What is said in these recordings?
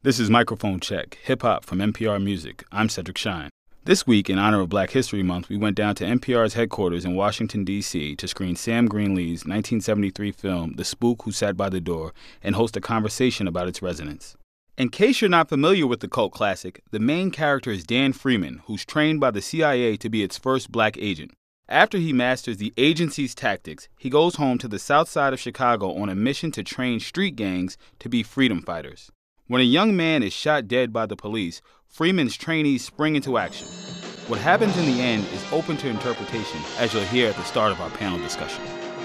This is Microphone Check, hip-hop from NPR Music. I'm Cedric Shine. This week, in honor of Black History Month, we went down to NPR's headquarters in Washington, D.C. to screen Sam Greenlee's 1973 film, The Spook Who Sat by the Door, and host a conversation about its resonance. In case you're not familiar with the cult classic, the main character is Dan Freeman, who's trained by the CIA to be its first black agent. After he masters the agency's tactics, he goes home to the south side of Chicago on a mission to train street gangs to be freedom fighters. When a young man is shot dead by the police, Freeman's trainees spring into action. What happens in the end is open to interpretation, as you'll hear at the start of our panel discussion.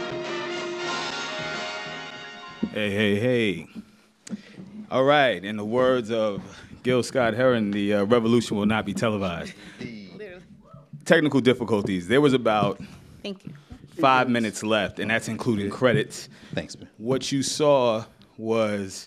Hey. All right, in the words of Gil Scott-Heron, the revolution will not be televised. Technical difficulties. There was about 5 minutes left, and that's including credits. Thanks, man. What you saw was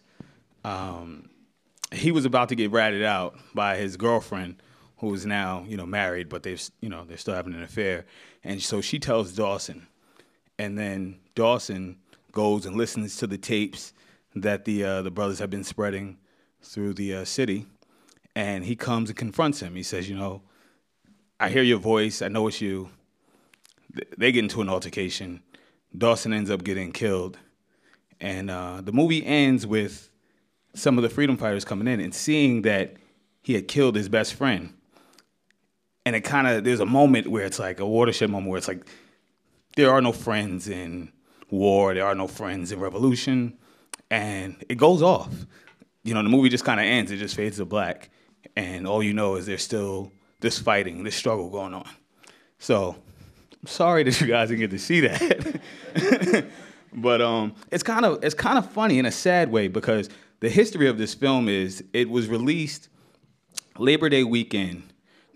he was about to get ratted out by his girlfriend, who is now, married, but they're still having an affair. And so she tells Dawson, and then Dawson goes and listens to the tapes that the brothers have been spreading through the city, and he comes and confronts him. He says, I hear your voice. I know it's you. They get into an altercation. Dawson ends up getting killed. And the movie ends with some of the freedom fighters coming in and seeing that he had killed his best friend. And there's a moment where it's like a watershed moment where it's like, there are no friends in war. There are no friends in revolution. And it goes off. The movie just kind of ends. It just fades to black. And all you know is there's still this fighting, this struggle going on. So I'm sorry that you guys didn't get to see that. But it's kind of funny in a sad way, because the history of this film is it was released Labor Day weekend,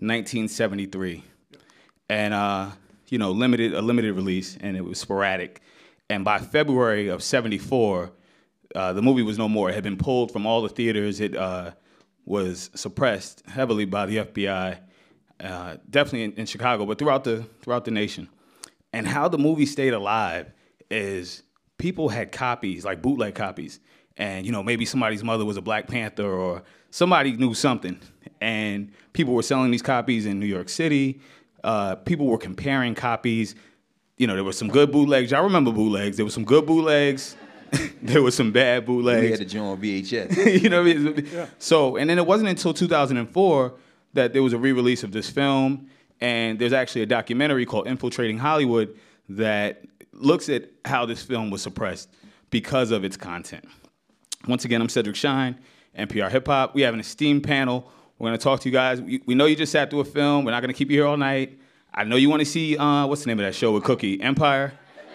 1973, and a limited release, and it was sporadic. And by February of '74, the movie was no more. It had been pulled from all the theaters. It was suppressed heavily by the FBI. Definitely in Chicago, but throughout the nation. And how the movie stayed alive is people had copies, like bootleg copies, and maybe somebody's mother was a Black Panther or somebody knew something, and people were selling these copies in New York City. People were comparing copies. There were some good bootlegs. Y'all remember bootlegs? There were some good bootlegs. There were some bad bootlegs. We had to join VHS. Yeah. So, and then it wasn't until 2004 that there was a re-release of this film, and there's actually a documentary called Infiltrating Hollywood that looks at how this film was suppressed because of its content. Once again, I'm Cedric Shine, NPR Hip Hop. We have an esteemed panel. We're going to talk to you guys. We know you just sat through a film. We're not going to keep you here all night. I know you want to see, what's the name of that show with Cookie? Empire?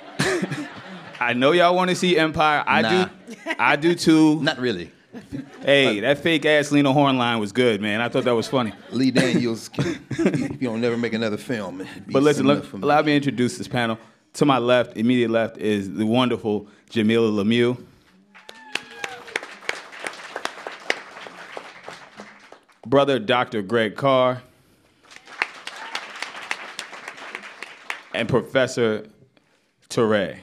I know y'all want to see Empire. I do too. Not really. Hey, that fake-ass Lena Horne line was good, man. I thought that was funny. Lee Daniels, if you don't never make another film. But listen, allow me to introduce this panel. To my left, immediate left, is the wonderful Jamilah Lemieux. Brother Dr. Greg Carr. And Professor Touré.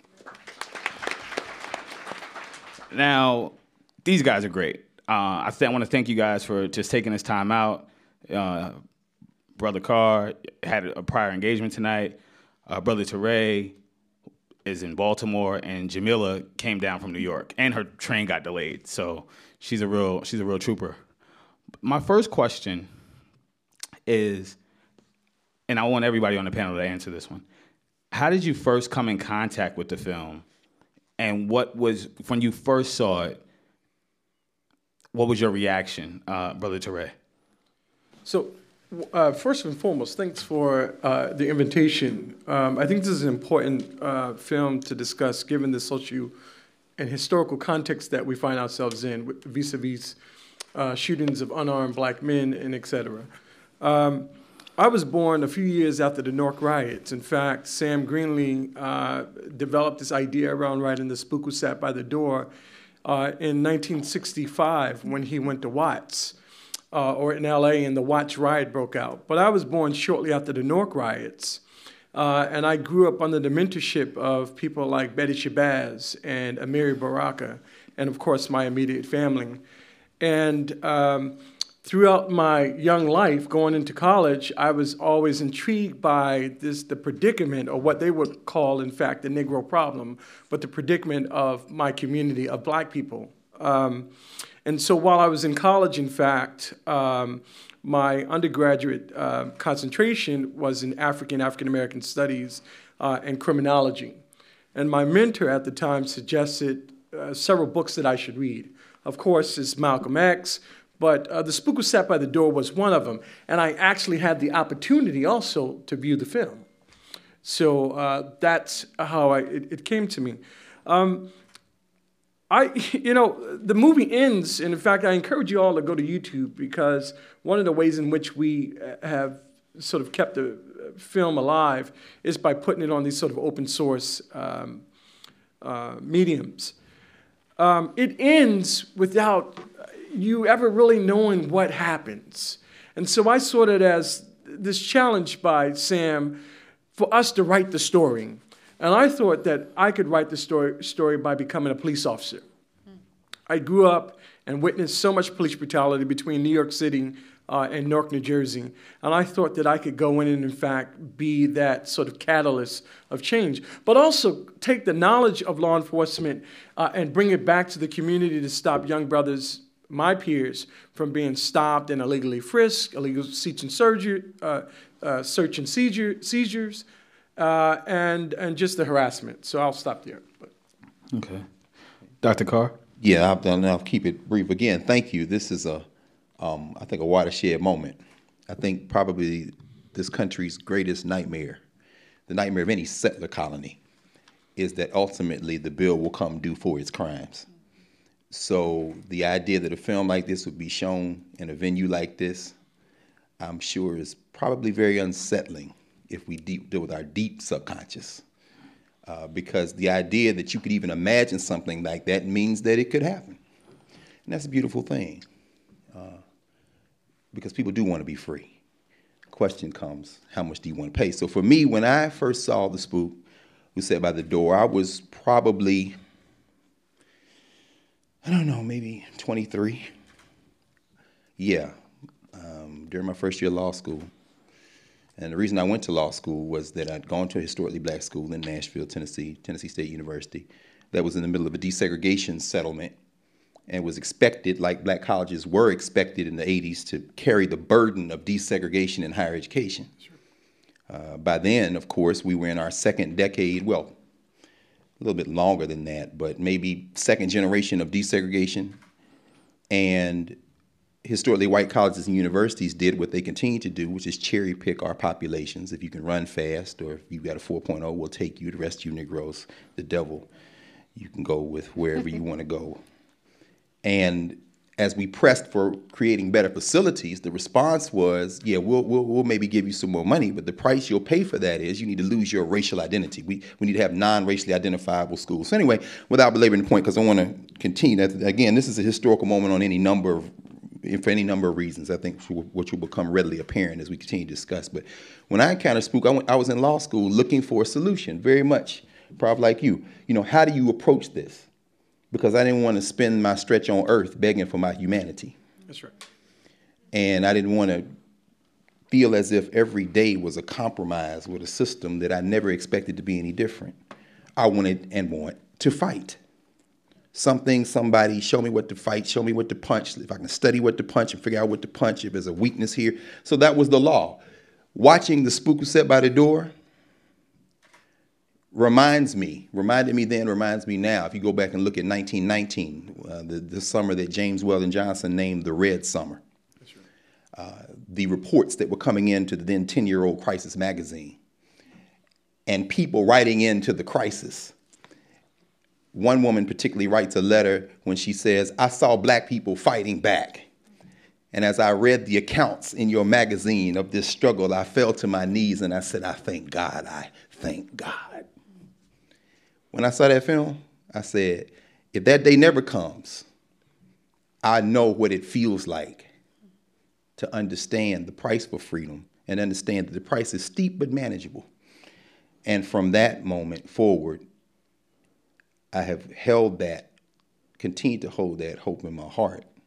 Now, these guys are great. I want to thank you guys for just taking this time out. Brother Carr had a prior engagement tonight. Brother Touré is in Baltimore, and Jamilah came down from New York, and her train got delayed. So she's a real trooper. My first question is, and I want everybody on the panel to answer this one: how did you first come in contact with the film, and what was, when you first saw it, what was your reaction, Brother Touré? So, first and foremost, thanks for the invitation. I think this is an important film to discuss, given the social and historical context that we find ourselves in, vis-a-vis shootings of unarmed black men and et cetera. I was born a few years after the Newark riots. In fact, Sam Greenlee developed this idea around writing The Spook Who Sat by the Door in 1965 when he went to Watts, or in LA, and the Watts riot broke out. But I was born shortly after the Newark riots, and I grew up under the mentorship of people like Betty Shabazz and Amiri Baraka, and of course my immediate family. And throughout my young life, going into college, I was always intrigued by the predicament, or what they would call, in fact, the Negro problem, but the predicament of my community of black people. And so while I was in college, in fact, my undergraduate concentration was in African-American studies and criminology. And my mentor at the time suggested several books that I should read. Of course, it's Malcolm X, but The Spook Who Sat by the Door was one of them. And I actually had the opportunity also to view the film. So that's how it came to me. The movie ends, and in fact, I encourage you all to go to YouTube, because one of the ways in which we have sort of kept the film alive is by putting it on these sort of open source mediums. It ends without you ever really knowing what happens. And so I saw it as this challenge by Sam for us to write the story. And I thought that I could write the story by becoming a police officer. I grew up and witnessed so much police brutality between New York City and Newark, New Jersey. And I thought that I could go in and, in fact, be that sort of catalyst of change, but also take the knowledge of law enforcement and bring it back to the community to stop young brothers, my peers, from being stopped and illegally frisked, illegal search and seizures, and just the harassment. So I'll stop there. Okay. Dr. Carr? Yeah, I'll keep it brief. Again, thank you. This is I think, a watershed moment. I think probably this country's greatest nightmare, the nightmare of any settler colony, is that ultimately the bill will come due for its crimes. So the idea that a film like this would be shown in a venue like this, I'm sure is probably very unsettling if we deal with our deep subconscious. Because the idea that you could even imagine something like that means that it could happen. And that's a beautiful thing. Because people do want to be free. Question comes, how much do you want to pay? So for me, when I first saw The Spook Who Sat by the Door, I was probably, I don't know, maybe 23. Yeah, during my first year of law school. And the reason I went to law school was that I'd gone to a historically black school in Nashville, Tennessee State University, that was in the middle of a desegregation settlement and was expected, like black colleges were expected in the 80s, to carry the burden of desegregation in higher education. Sure. By then, of course, we were in our second decade, well, a little bit longer than that, but maybe second generation of desegregation. And historically white colleges and universities did what they continue to do, which is cherry pick our populations. If you can run fast, or if you've got a 4.0, we'll take you. The rest of you Negroes, the devil, you can go with wherever you want to go. And as we pressed for creating better facilities, the response was, yeah, we'll maybe give you some more money, but the price you'll pay for that is you need to lose your racial identity. We need to have non-racially identifiable schools. So anyway, without belaboring the point, because I want to continue, again, this is a historical moment on for any number of reasons, I think, which will become readily apparent as we continue to discuss. But when I encountered Spook, I was in law school looking for a solution, very much, probably like you. You know, how do you approach this? Because I didn't want to spend my stretch on earth begging for my humanity. That's right. And I didn't want to feel as if every day was a compromise with a system that I never expected to be any different. I wanted and want to fight. Somebody, show me what to fight, show me what to punch. If I can study what to punch and figure out what to punch, if there's a weakness here. So that was the law. Watching The Spook Who Sat by the Door reminded me then, reminds me now. If you go back and look at 1919, the summer that James Weldon Johnson named the Red Summer. That's right. The reports that were coming into the then 10-year-old Crisis magazine, and people writing into the crisis. One woman particularly writes a letter when she says, I saw black people fighting back. And as I read the accounts in your magazine of this struggle, I fell to my knees and I said, I thank God, I thank God. When I saw that film, I said, if that day never comes, I know what it feels like to understand the price for freedom and understand that the price is steep but manageable. And from that moment forward, I have held that, continued to hold that hope in my heart.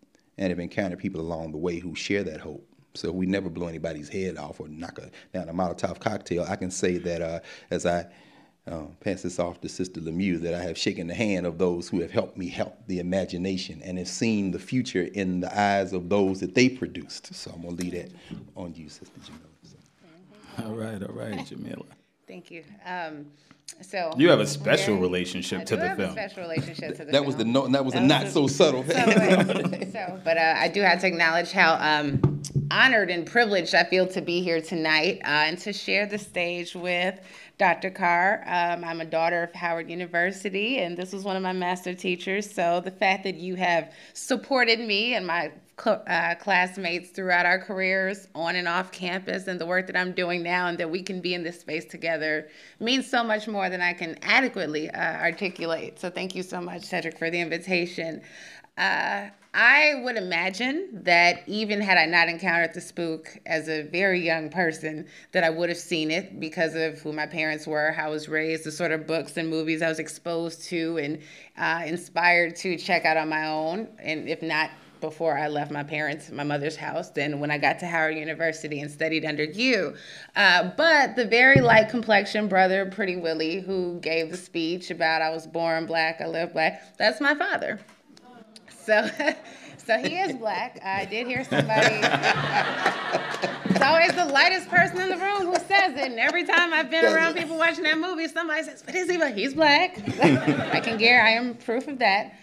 and have encountered people along the way who share that hope. So we never blow anybody's head off or knock down a Molotov cocktail. I can say that as I pass this off to Sister Lemieux, that I have shaken the hand of those who have helped me help the imagination and have seen the future in the eyes of those that they produced. So I'm going to leave that on you, Sister Jamila. So. All right, Jamila. Thank you. So you have a special relationship to the film. I do have a special relationship to the film. That was the not so subtle. But I do have to acknowledge how honored and privileged I feel to be here tonight and to share the stage with Dr. Carr. I'm a daughter of Howard University, and this was one of my master teachers. So the fact that you have supported me and my classmates throughout our careers on and off campus and the work that I'm doing now, and that we can be in this space together, means so much more than I can adequately articulate. So thank you so much, Cedric, for the invitation. I would imagine that even had I not encountered the spook as a very young person, that I would have seen it because of who my parents were, how I was raised, the sort of books and movies I was exposed to and inspired to check out on my own. And if not before I left my mother's house, then when I got to Howard University and studied under you. But the very light complexion brother, Pretty Willie, who gave the speech about I was born black, I live black, that's my father. So he is black. I did hear somebody. It's always the lightest person in the room who says it. And every time I've been around people watching that movie, somebody says, "What is he like? He's black." I am proof of that.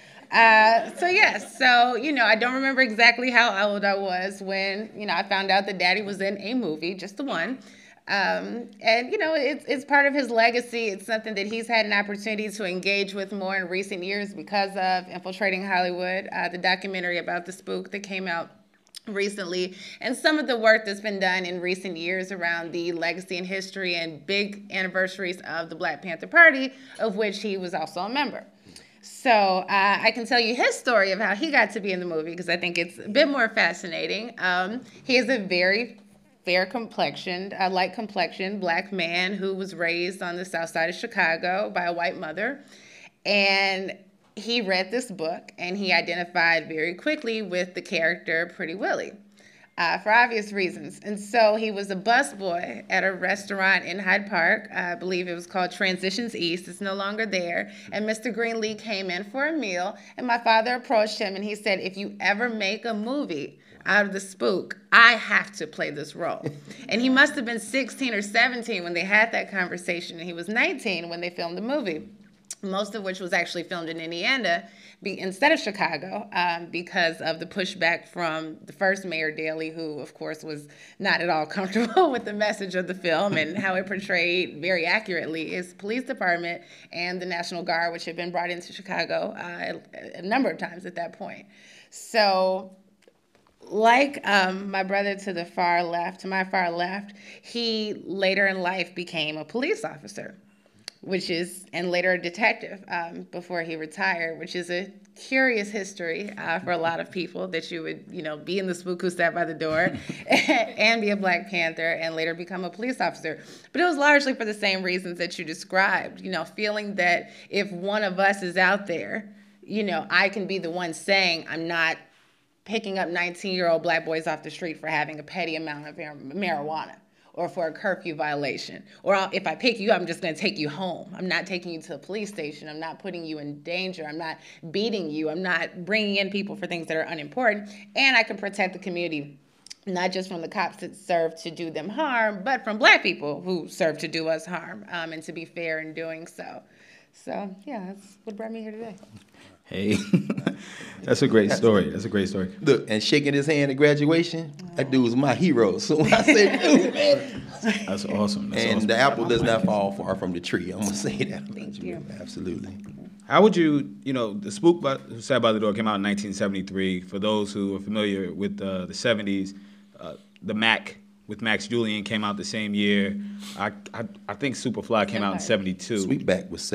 So I don't remember exactly how old I was when, I found out that Daddy was in a movie, just the one. It's part of his legacy. It's something that he's had an opportunity to engage with more in recent years because of Infiltrating Hollywood, the documentary about the spook that came out recently, and some of the work that's been done in recent years around the legacy and history and big anniversaries of the Black Panther Party, of which he was also a member. So I can tell you his story of how he got to be in the movie because I think it's a bit more fascinating. He is a very fair-complexioned, light-complexioned black man who was raised on the south side of Chicago by a white mother. And he read this book, and he identified very quickly with the character Pretty Willie for obvious reasons. And so he was a busboy at a restaurant in Hyde Park. I believe it was called Transitions East. It's no longer there. And Mr. Greenlee came in for a meal, and my father approached him, and he said, "If you ever make a movie out of the spook, I have to play this role." And he must have been 16 or 17 when they had that conversation, and he was 19 when they filmed the movie, most of which was actually filmed in Indiana instead of Chicago because of the pushback from the first Mayor Daley, who, of course, was not at all comfortable with the message of the film and how it portrayed very accurately his police department and the National Guard, which had been brought into Chicago a number of times at that point. So like my brother to my far left, he later in life became a police officer, and later a detective before he retired, which is a curious history for a lot of people, that you would, be in the spook who sat by the door and be a Black Panther and later become a police officer. But it was largely for the same reasons that you described, feeling that if one of us is out there, I can be the one saying I'm not picking up 19-year-old black boys off the street for having a petty amount of marijuana or for a curfew violation. Or if I pick you up, I'm just going to take you home. I'm not taking you to the police station. I'm not putting you in danger. I'm not beating you. I'm not bringing in people for things that are unimportant. And I can protect the community, not just from the cops that serve to do them harm, but from black people who serve to do us harm, and to be fair in doing so. So, yeah, that's what brought me here today. Hey, that's a great story. Look, and shaking his hand at graduation, that dude was my hero. So when I said, dude, man. That's awesome. The apple does not fall far from the tree. I'm going to say that. Thank you. Absolutely. How would you, the Spook Who Sat by the Door came out in 1973. For those who are familiar with the 70s, the Mac with Max Julien came out the same year. I think Superfly came out in 72. Sweetback was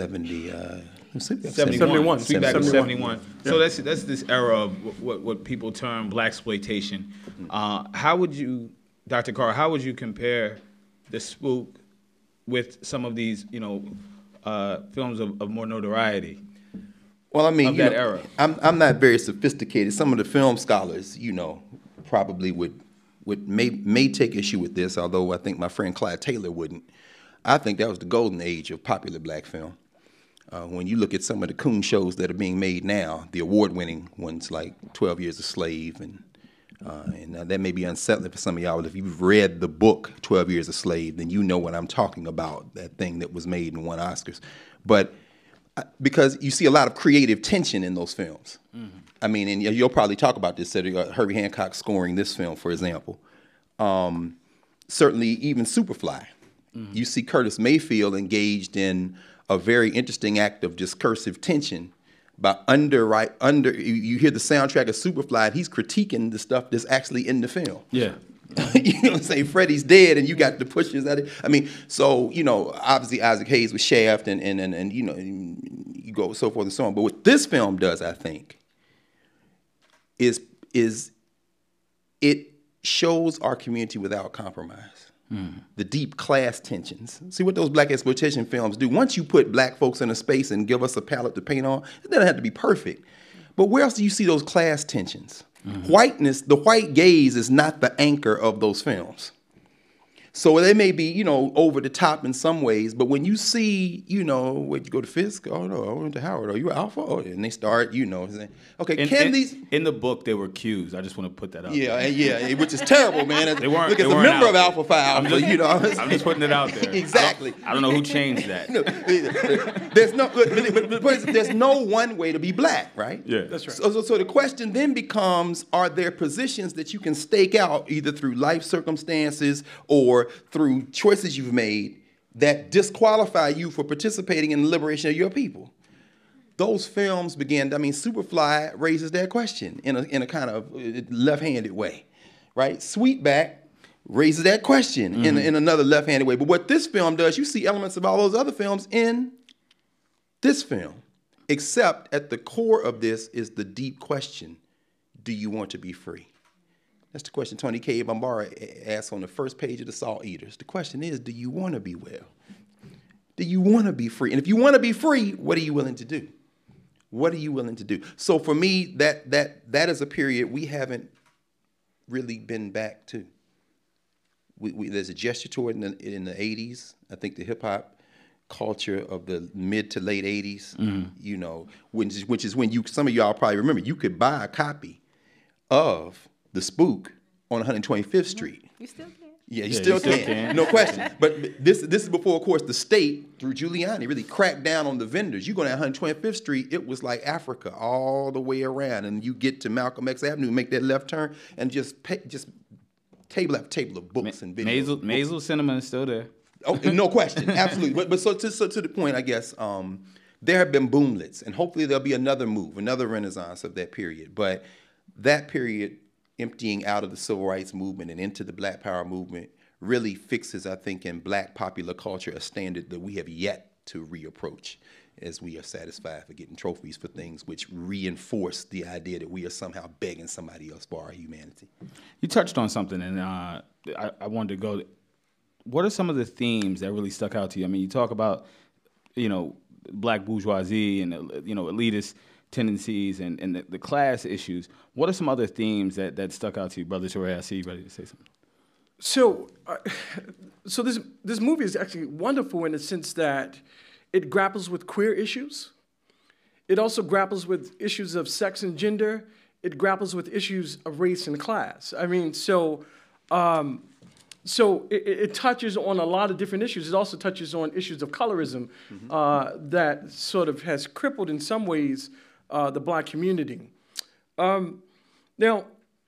71. Sweetback was 71. Yeah. So that's this era of what people term blaxploitation. How would you, Dr. Carr, how would you compare the Spook with some of these, films of more notoriety? Well, I mean, of that era? I'm not very sophisticated. Some of the film scholars, probably may take issue with this, although I think my friend Clyde Taylor wouldn't. I think that was the golden age of popular black film. When you look at some of the coon shows that are being made now, the award-winning ones like 12 Years a Slave, and that may be unsettling for some of y'all, but if you've read the book 12 Years a Slave, then you know what I'm talking about, that thing that was made and won Oscars. But because you see a lot of creative tension in those films. Mm-hmm. I mean, and you'll probably talk about this, Herbie Hancock scoring this film, for example. Certainly even Superfly. Mm-hmm. You see Curtis Mayfield engaged in a very interesting act of discursive tension by you hear the soundtrack of Superfly, and he's critiquing the stuff that's actually in the film. Yeah. You know what I'm saying? Freddie's dead, and you got the pushes at it. I mean, so, obviously Isaac Hayes with Shaft, and you go so forth and so on. But what this film does, I think, is it shows our community without compromise. The deep class tensions. See what those black exploitation films do. Once you put black folks in a space and give us a palette to paint on, it doesn't have to be perfect. But where else do you see those class tensions? Mm-hmm. Whiteness, the white gaze is not the anchor of those films. So they may be, over the top in some ways, but when you see, where'd you go to Fisk? Oh, no, I went to Howard. Are you Alpha? Oh, and they start, saying, okay, these... In the book, they were Qs. I just want to put that out there. Yeah, which is terrible, man. They weren't. Look, as a member of Alpha Phi Alpha, I'm just putting it out there. Exactly. I don't know who changed that. There's no one way to be black, right? Yeah. That's right. So the question then becomes, are there positions that you can stake out either through life circumstances or through choices you've made that disqualify you for participating in the liberation of your people? Those films Superfly raises that question in a kind of left-handed way, right? Sweetback raises that question in another left-handed way. But what this film does, you see elements of all those other films in this film, except at the core of this is the deep question, do you want to be free? That's the question Tony K. Bambara asks on the first page of The Salt Eaters. The question is, do you want to be well? Do you want to be free? And if you want to be free, what are you willing to do? What are you willing to do? So for me, that is a period we haven't really been back to. There's a gesture toward it in the 80s. I think the hip-hop culture of the mid to late 80s, which is when some of y'all probably remember, you could buy a copy of The Spook on 125th Street. You still can. Yeah, you still can. No question. But this is before, of course, the state, through Giuliani, really cracked down on the vendors. You go down 125th Street, it was like Africa all the way around. And you get to Malcolm X Avenue, make that left turn, and just table after table of books and videos. Maisel Cinema is still there. Oh, no question. Absolutely. But so to the point, I guess, there have been boomlets. And hopefully there'll be another move, another renaissance of that period. But that period, emptying out of the civil rights movement and into the Black Power movement, really fixes, I think, in black popular culture, a standard that we have yet to reapproach as we are satisfied for getting trophies for things which reinforce the idea that we are somehow begging somebody else for our humanity. You touched on something, and I wanted to go. What are some of the themes that really stuck out to you? I mean, you talk about, black bourgeoisie and, elitist tendencies and the class issues. What are some other themes that stuck out to you, Brother Torre? I see you ready to say something. So this movie is actually wonderful in the sense that it grapples with queer issues. It also grapples with issues of sex and gender. It grapples with issues of race and class. I mean, so it touches on a lot of different issues. It also touches on issues of colorism that sort of has crippled in some ways the black community. Now,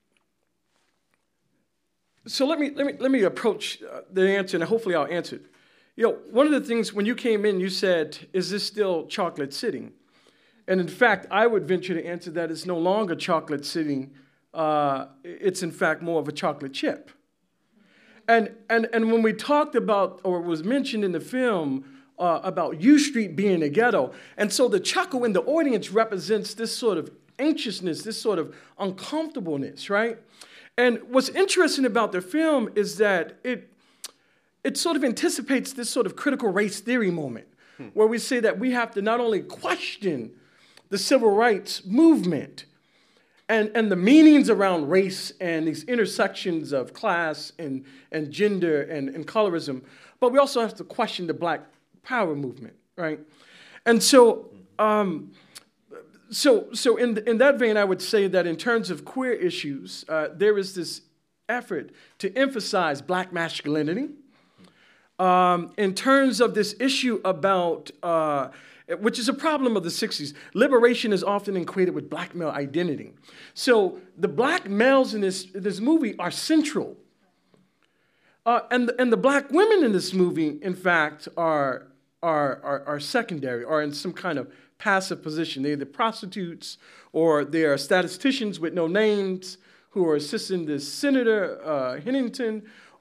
so let me approach the answer, and hopefully I'll answer it. One of the things when you came in, you said, "Is this still chocolate sitting?" And in fact, I would venture to answer that it's no longer chocolate sitting. It's in fact more of a chocolate chip. And when we talked about, or was mentioned in the film, about U Street being a ghetto, and so the chuckle in the audience represents this sort of anxiousness, this sort of uncomfortableness, right? And what's interesting about the film is that it sort of anticipates this sort of critical race theory moment, where we say that we have to not only question the civil rights movement and the meanings around race and these intersections of class and gender and colorism. But we also have to question the Black Power movement, right? And so, so in that vein, I would say that in terms of queer issues, there is this effort to emphasize Black masculinity. In terms of this issue about, which is a problem of the 60s, liberation is often equated with Black male identity. So the Black males in this movie are central. And the Black women in this movie, in fact, are secondary, or in some kind of passive position. They're either prostitutes or they are statisticians with no names who are assisting this Senator Hennington,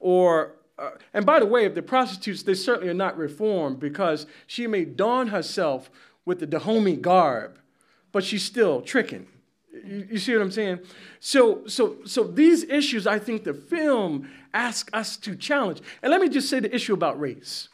and by the way, if they're prostitutes, they certainly are not reformed, because she may don herself with the Dahomey garb, but she's still tricking. You see what I'm saying? So these issues, I think the film asks us to challenge. And let me just say the issue about race.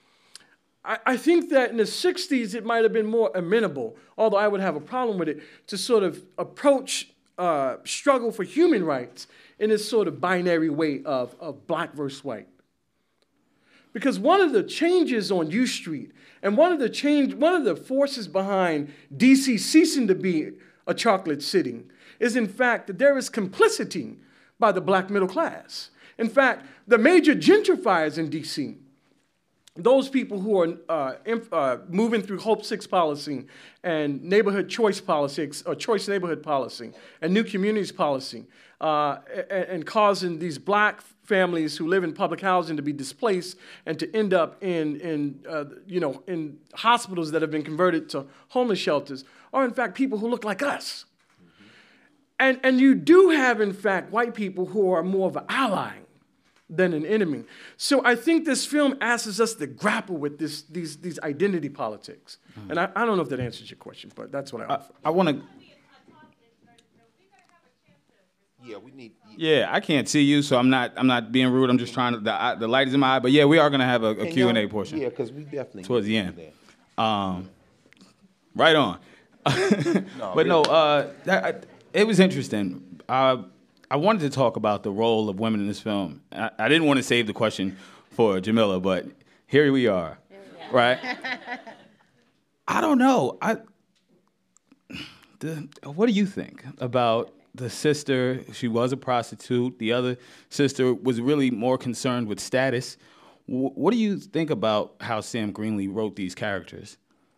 I think that in the 60s, it might have been more amenable, although I would have a problem with it, to sort of approach struggle for human rights in this sort of binary way of black versus white. Because one of the changes on U Street and one of the forces behind DC ceasing to be a chocolate city is, in fact, that there is complicity by the black middle class. In fact, the major gentrifiers in DC, those people who are moving through Hope 6 policy and neighborhood choice policy, or choice neighborhood policy, and new communities policy, and causing these black families who live in public housing to be displaced and to end up in hospitals that have been converted to homeless shelters, are in fact people who look like us. And you do have, in fact, white people who are more of an ally than an enemy. So I think this film asks us to grapple with these identity politics. Mm-hmm. And I don't know if that answers your question, but that's what I offer. I want to... Yeah, we need... Yeah, I can't see you, so I'm not being rude. I'm just trying to... The light is in my eye. But yeah, we are going to have a Q&A portion. Yeah, because we definitely... Towards the end. Right on. It was interesting. I wanted to talk about the role of women in this film. I didn't want to save the question for Jamila, but here we are, right? I don't know. What do you think about the sister? She was a prostitute. The other sister was really more concerned with status. What do you think about how Sam Greenlee wrote these characters?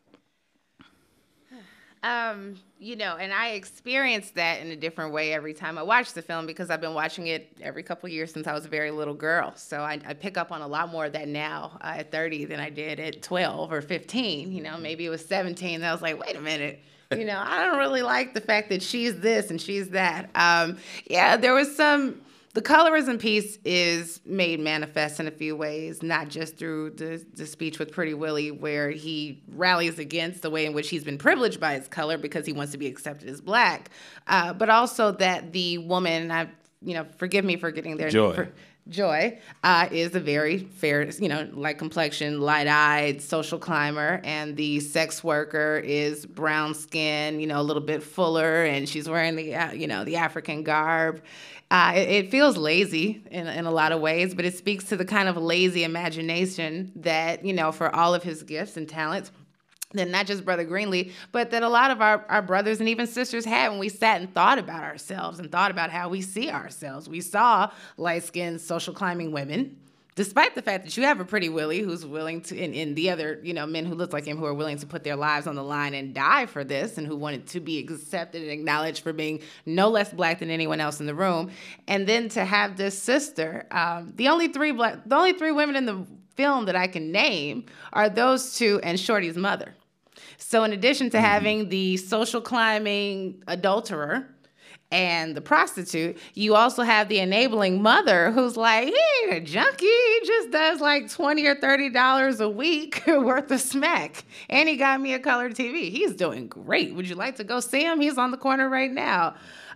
And I experienced that in a different way every time I watch the film, because I've been watching it every couple of years since I was a very little girl. So I pick up on a lot more of that now at 30 than I did at 12 or 15. Maybe it was 17. And I was like, wait a minute. I don't really like the fact that she's this and she's that. There was some... The colorism piece is made manifest in a few ways, not just through the speech with Pretty Willie, where he rallies against the way in which he's been privileged by his color because he wants to be accepted as black, but also that the woman, forgive me for getting there. Joy is a very fair, light complexion, light-eyed social climber, and the sex worker is brown skin, a little bit fuller, and she's wearing the African garb. It feels lazy in a lot of ways, but it speaks to the kind of lazy imagination that, for all of his gifts and talents, that not just Brother Greenlee, but that a lot of our brothers and even sisters had when we sat and thought about ourselves and thought about how we see ourselves. We saw light-skinned social climbing women, despite the fact that you have a Pretty Willie who's willing to, and the other, men who look like him who are willing to put their lives on the line and die for this, and who wanted to be accepted and acknowledged for being no less black than anyone else in the room. And then to have this sister, the only three women in the film that I can name are those two and Shorty's mother. So in addition to having the social climbing adulterer and the prostitute, you also have the enabling mother who's like, he ain't a junkie. He just does like $20 or $30 a week worth of smack. And he got me a color TV. He's doing great. Would you like to go see him? He's on the corner right now.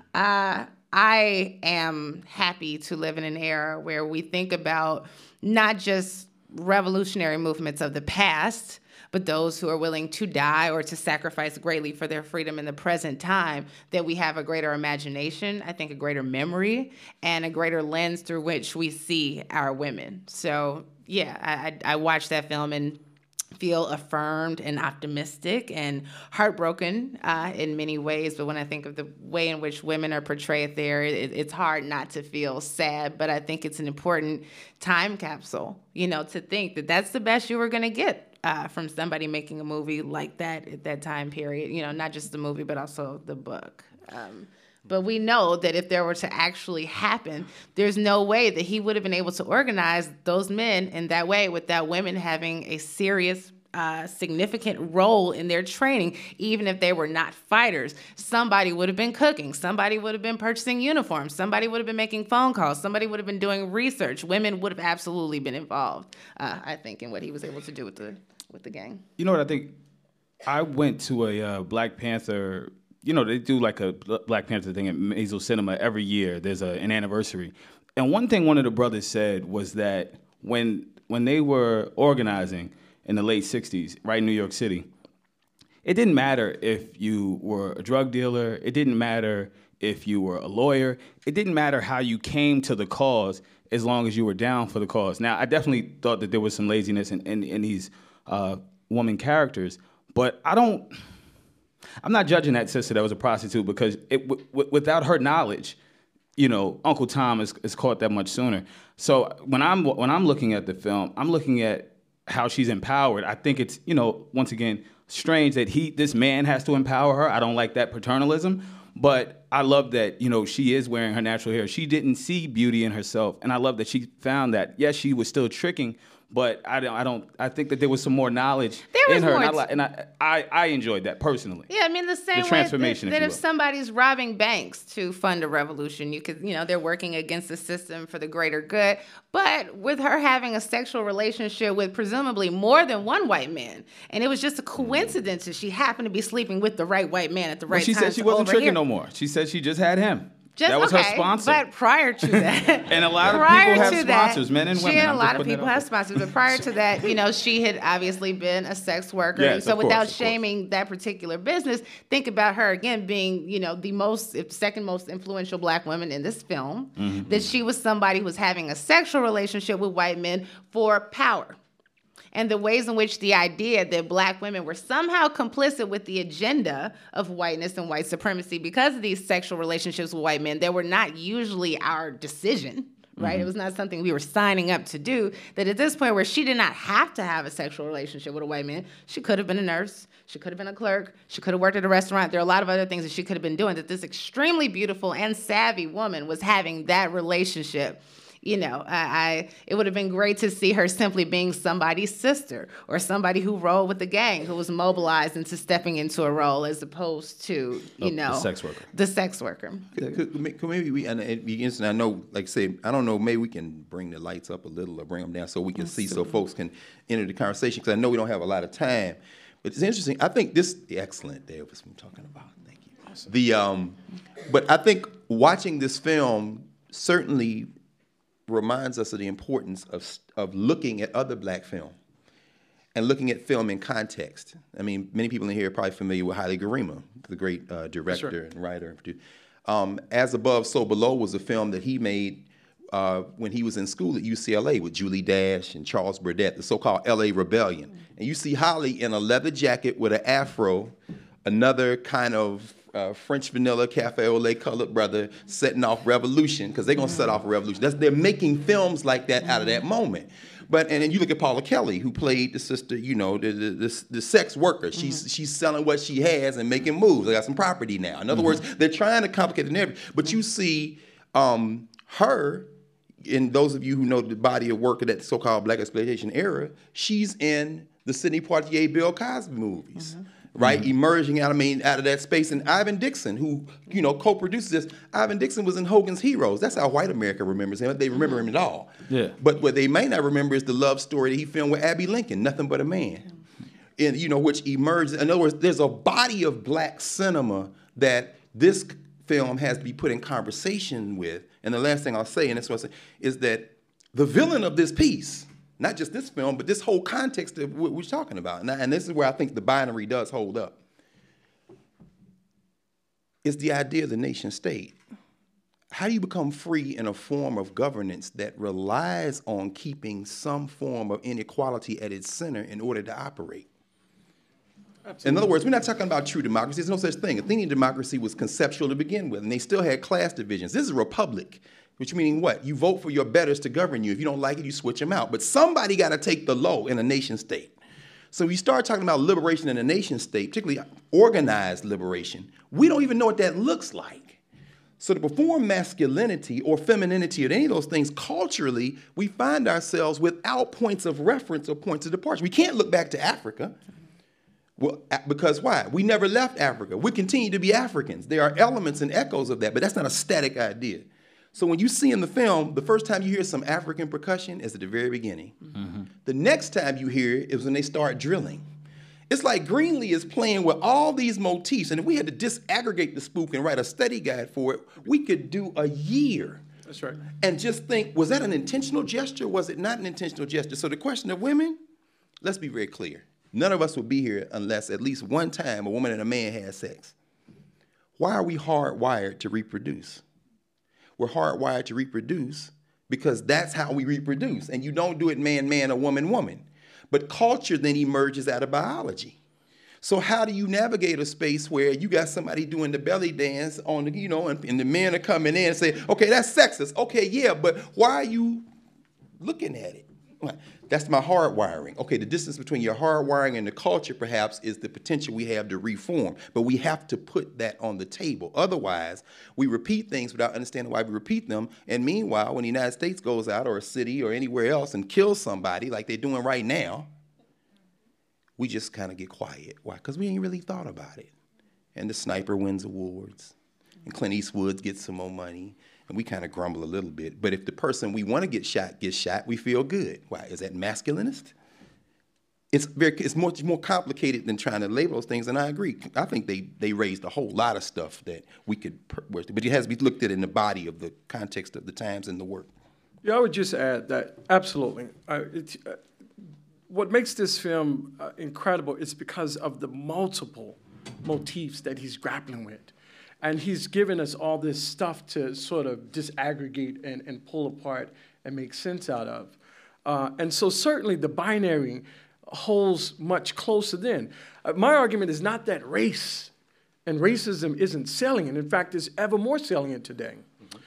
I am happy to live in an era where we think about not just revolutionary movements of the past, but those who are willing to die or to sacrifice greatly for their freedom in the present time, that we have a greater imagination, I think a greater memory, and a greater lens through which we see our women. So, yeah, I watched that film and feel affirmed and optimistic and heartbroken in many ways. But when I think of the way in which women are portrayed there, it's hard not to feel sad. But I think it's an important time capsule, to think that that's the best you were going to get from somebody making a movie like that at that time period. Not just the movie, but also the book. But we know that if there were to actually happen, there's no way that he would have been able to organize those men in that way without women having a serious, significant role in their training, even if they were not fighters. Somebody would have been cooking. Somebody would have been purchasing uniforms. Somebody would have been making phone calls. Somebody would have been doing research. Women would have absolutely been involved, I think, in what he was able to do with the gang. You know what I think? I went to a Black Panther. They do like a Black Panther thing at Maisel Cinema every year. There's an anniversary. And one thing one of the brothers said was that when they were organizing in the late 60s, right in New York City, it didn't matter if you were a drug dealer. It didn't matter if you were a lawyer. It didn't matter how you came to the cause as long as you were down for the cause. Now, I definitely thought that there was some laziness in these woman characters, but I'm not judging that sister that was a prostitute because without her knowledge, Uncle Tom is caught that much sooner. So when I'm looking at the film, I'm looking at how she's empowered. I think it's once again strange that this man has to empower her. I don't like that paternalism, but I love that she is wearing her natural hair. She didn't see beauty in herself, and I love that she found that. Yes, she was still tricking. But I think that there was some more knowledge in her, and I enjoyed that personally. Yeah, I mean the same way that if somebody's robbing banks to fund a revolution, you could, they're working against the system for the greater good. But with her having a sexual relationship with presumably more than one white man, and it was just a coincidence that she happened to be sleeping with the right white man at the right time. She said she wasn't tricking no more. She said she just had him. That was her sponsor. But prior to that, and a lot of people have sponsors, men and women. She and a lot of people have sponsors. But prior to that, she had obviously been a sex worker. Yes, so without shaming that particular business, think about her again being, the second most influential Black woman in this film. Mm-hmm. That she was somebody who was having a sexual relationship with white men for power. And the ways in which the idea that Black women were somehow complicit with the agenda of whiteness and white supremacy because of these sexual relationships with white men, they were not usually our decision, right? Mm-hmm. It was not something we were signing up to do. That at this point where she did not have to have a sexual relationship with a white man, she could have been a nurse, she could have been a clerk, she could have worked at a restaurant. There are a lot of other things that she could have been doing, that this extremely beautiful and savvy woman was having that relationship. It would have been great to see her simply being somebody's sister or somebody who rolled with the gang, who was mobilized into stepping into a role as opposed to, the sex worker. The sex worker. Could maybe we, and I know, like I say, I don't know, maybe we can bring the lights up a little or bring them down so we can see, so folks can enter the conversation, because I know we don't have a lot of time. But it's interesting. I think this, excellent, Dave, was I'm talking about. Thank you. Awesome. But I think watching this film certainly reminds us of the importance of looking at other Black film and looking at film in context. I mean, many people in here are probably familiar with Haile Gerima, the great director and writer. As Above, So Below was a film that he made when he was in school at UCLA with Julie Dash and Charles Burdett, the so-called L.A. Rebellion. And you see Haile in a leather jacket with an afro, another kind of French vanilla cafe au lait colored brother setting off revolution, because they're going to set off a revolution. They're making films like that out of that moment. But and then you look at Paula Kelly, who played the sister, the sex worker. She's selling what she has and making moves. I got some property now. In other words, they're trying to complicate the narrative. But you see her, and those of you who know the body of work of that so-called Black exploitation era, she's in the Sidney Poitier, Bill Cosby movies. Right, emerging out of that space. And Ivan Dixon, who co-produces this, Ivan Dixon was in Hogan's Heroes. That's how white America remembers him. They remember him at all. Yeah. But what they may not remember is the love story that he filmed with Abby Lincoln, Nothing But a Man, and which emerged. In other words, there's a body of Black cinema that this film has to be put in conversation with. And the last thing I'll say, and that's what I say, is that the villain of this piece Not just this film, but this whole context of what we're talking about. And this is where I think the binary does hold up. It's the idea of the nation state. How do you become free in a form of governance that relies on keeping some form of inequality at its center in order to operate? Absolutely. In other words, we're not talking about true democracy. There's no such thing. Athenian democracy was conceptual to begin with, and they still had class divisions. This is a republic, which meaning what? You vote for your betters to govern you. If you don't like it, you switch them out. But somebody got to take the low in a nation state. So we start talking about liberation in a nation state, particularly organized liberation. We don't even know what that looks like. So to perform masculinity or femininity or any of those things culturally, we find ourselves without points of reference or points of departure. We can't look back to Africa. Well, because why? We never left Africa. We continue to be Africans. There are elements and echoes of that, but that's not a static idea. So when you see in the film, the first time you hear some African percussion is at the very beginning. Mm-hmm. The next time you hear it is when they start drilling. It's like Greenlee is playing with all these motifs, and if we had to disaggregate the spook and write a study guide for it, we could do a year. That's right. And just think, was that an intentional gesture? Was it not an intentional gesture? So the question of women, let's be very clear. None of us would be here unless at least one time a woman and a man had sex. Why are we hardwired to reproduce? We're hardwired to reproduce because that's how we reproduce. And you don't do it man-man or woman-woman. But culture then emerges out of biology. So how do you navigate a space where you got somebody doing the belly dance on the, and the men are coming in and say, okay, that's sexist. Okay, yeah, but why are you looking at it? That's my hardwiring. Okay, the distance between your hardwiring and the culture perhaps is the potential we have to reform, but we have to put that on the table. Otherwise, we repeat things without understanding why we repeat them, and meanwhile, when the United States goes out or a city or anywhere else and kills somebody like they're doing right now, we just kind of get quiet. Why? Because we ain't really thought about it. And the sniper wins awards, and Clint Eastwood gets some more money, and we kind of grumble a little bit. But if the person we want to get shot gets shot, we feel good. Why? Is that masculinist? It's much more complicated than trying to label those things, and I agree. I think they raised a whole lot of stuff that we could, but it has to be looked at in the body of the context of the times and the work. Yeah, I would just add that absolutely. What makes this film incredible is because of the multiple motifs that he's grappling with. And he's given us all this stuff to sort of disaggregate and pull apart and make sense out of. And so certainly the binary holds much closer then. My argument is not that race and racism isn't salient. In fact, it's ever more salient today.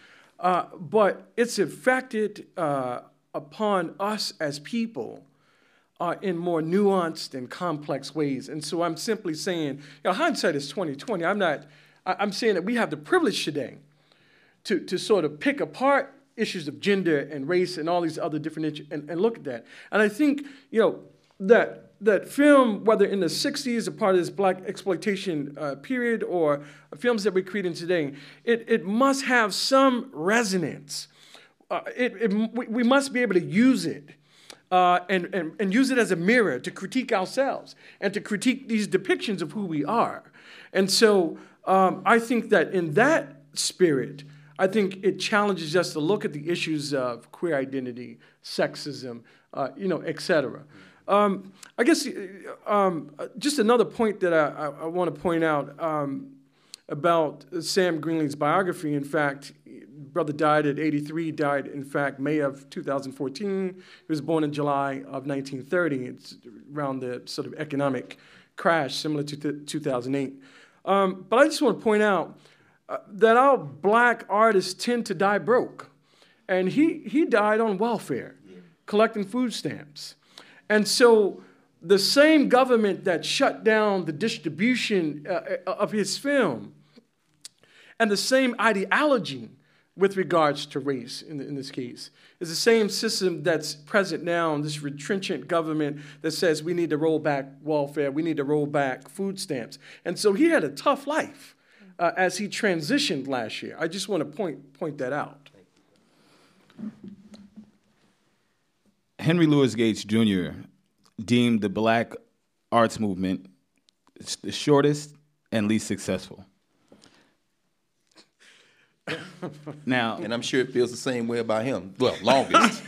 But it's affected upon us as people in more nuanced and complex ways. And so I'm simply saying, hindsight is 20/20. I'm saying that we have the privilege today to sort of pick apart issues of gender and race and all these other different issues and look at that. And I think, that film, whether in the 60s, a part of this black exploitation period, or films that we're creating today, it must have some resonance. We must be able to use it and use it as a mirror to critique ourselves and to critique these depictions of who we are. And so I think that in that spirit, I think it challenges us to look at the issues of queer identity, sexism, et cetera. I guess just another point that I want to point out about Sam Greenlee's biography. In fact, brother died at 83, died, in fact, May of 2014. He was born in July of 1930. It's around the sort of economic crash similar to 2008. But I just want to point out that our black artists tend to die broke. And he died on welfare, collecting food stamps. And so the same government that shut down the distribution of his film and the same ideology with regards to race in this case is the same system that's present now in this retrenchant government that says we need to roll back welfare, we need to roll back food stamps. And so he had a tough life as he transitioned last year. I just want to point that out. Henry Louis Gates Jr. deemed the black arts movement the shortest and least successful. Now, And I'm sure it feels the same way about him. Well, longest.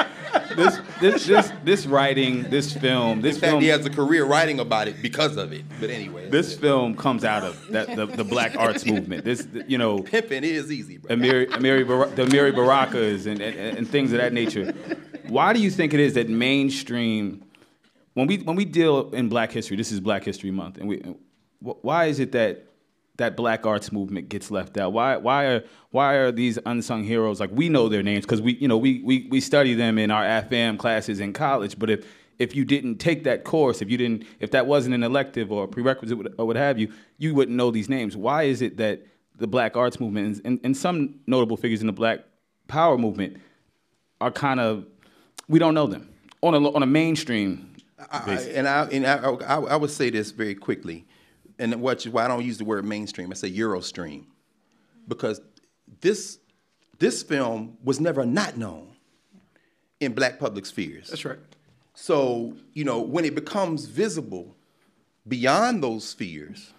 this writing, this film, In fact, he has a career writing about it because of it. But anyway. this film comes out of the Black arts movement. This, Pimping is easy, bro. the Amiri Barakas and things of that nature. Why do you think it is that mainstream, when we deal in Black history, this is Black History Month, and why is it that Black arts movement gets left out? Why are these unsung heroes, like, we know their names because we study them in our AFAM classes in college, but if you didn't take that course, if that wasn't an elective or a prerequisite or what have you, you wouldn't know these names. Why is it that the Black arts movement and some notable figures in the Black Power movement are kind of, we don't know them on a mainstream basis? I would say this very quickly, and why I don't use the word mainstream. I say Eurostream, because this film was never not known in Black public spheres. That's right. So, when it becomes visible beyond those spheres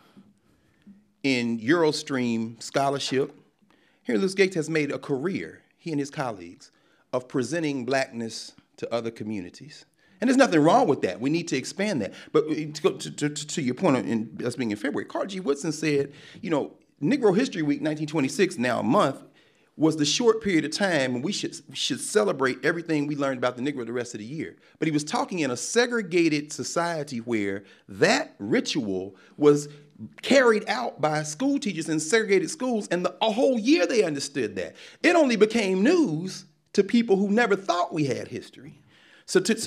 in Eurostream scholarship, Henry Louis Gates has made a career, he and his colleagues, of presenting Blackness to other communities. And there's nothing wrong with that. We need to expand that. But to go to your point in us being in February, Carter G. Woodson said, Negro History Week 1926, now a month, was the short period of time when we should celebrate everything we learned about the Negro the rest of the year. But he was talking in a segregated society where that ritual was carried out by school teachers in segregated schools, and a whole year they understood that. It only became news to people who never thought we had history. So to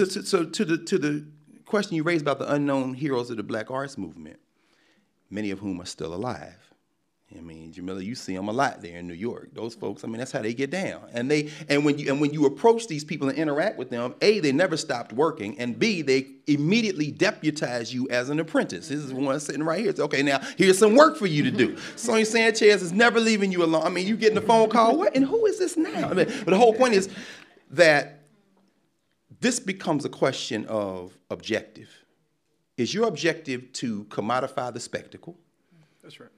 the question you raised about the unknown heroes of the Black arts movement, many of whom are still alive. I mean, Jamila, you see them a lot there in New York. Those folks, that's how they get down. And when you approach these people and interact with them, A, they never stopped working, and B, they immediately deputize you as an apprentice. This is one sitting right here. It's, okay, now here's some work for you to do. Sonia Sanchez is never leaving you alone. I mean, you getting a phone call, what? And who is this now? But the whole point is that this becomes a question of objective. Is your objective to commodify the spectacle? That's right.